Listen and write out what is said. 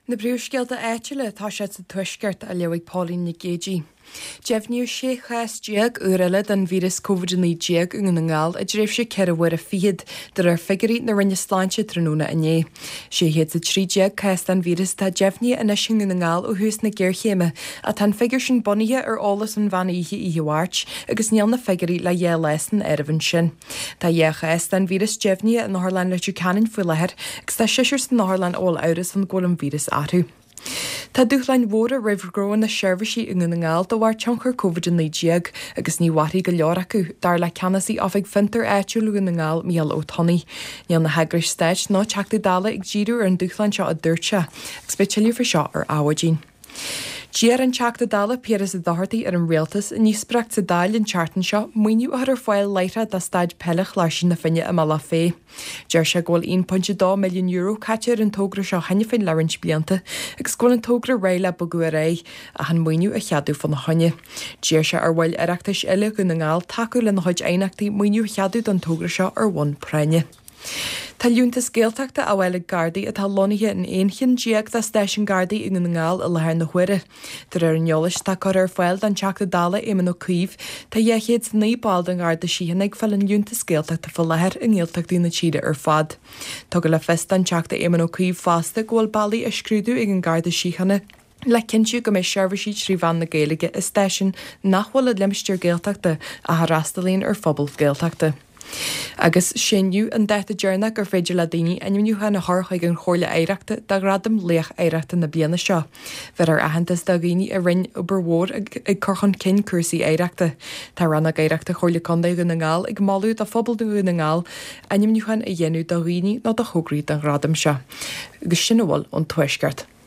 Na briúsgeilta éitiile tá sé sa tuisceart a leabhaigh Pauline na Géidí. Jefniú sé chas uile den vírus COVID-19 in an ngáil a dréibh sé ceirhhar a fiad de figurí na rinne sláinte tróna ané. Sé héad sa tríé cast an vírus tá Jefní a sin in ngáil ó hús na ggéirchéime a tan figur sin bonithe álas an bhanaíthe íhhaart agus níal na figurí le dhé leisan arhann sin. Tá chast an vírus Jefní an Náirlein le canan fu lethir agus tá siir san Náirlein ó áras an ggóil an vírus athú. Tá dúchlein mhór a rihgroin na seirbhísí in ngáil do bhhar tionchar COVID-19 agus ní wathaí go leor acu dar le ceanasí áfik fintar éitiúlú in ngáil míal ó tonaí. Níl na heagris stéid ná teachta dála ag ddíú ar an dúchlein seo a dúirte, ag speisialú for seo ar áhadín. Díar an teachta dála Pieras a dhartaí ar an réaltas in níos spreacht sa dáil an chartan seo muoinú ar fáil leithre de staid pellach leisin na finne a mala fé. Deir se ggóil 1.2 milliún euro caitear an tógra seo haine fin lerint blianta, agus ggóil an tógra réile bugu a ré a han muoinú a cheadú fan na haine. Díir se ar bhfuil ireachtas eile go na ngáil taú le na chuid einachtaí muoinú cheadú an tógra seo ar bhain preine. Tá lúnta scéalteachta a bhfuil gardaí a tá lonithe in éonchin díag de stéisisin gardaí in na ngáil a lethir na chuire. Tar ar an neolalas tá chu ar fáil den teachta dála éman ó cuomh, tá dhéchéad níbáil an garda síhannig fel an lúnta scéalteachta fel lethir in ggéalteachtaí na tíide ar fad. Tá go le fest an teachta éman ó cuomh fásta ghfuil bailí a scrúdú ag an garda síchanna. Le cinú go mé seirbhísí trí bhan na Gaeilge is stéisisin nachhfuil a limsteir géalteachta a thrastalíonn ar phobal géalteachta. Agus sinniu an deita dearna gur féidir le daoine animniucha na thorchaig an chóirle éireachta de gradam léach éireachta na bliana seo. Bheit ar ahantas da ghaoine a rinn obair mhór ag corchan cin cuasaí éireachta. Tá ranna éireachta chóirle condaí go na ngáil ag máú a phobalú go na ngáil animniuchan a dhéanú da ghaoine nó a chograí an gradam seo. Agus sin bhfuil an tuisceart.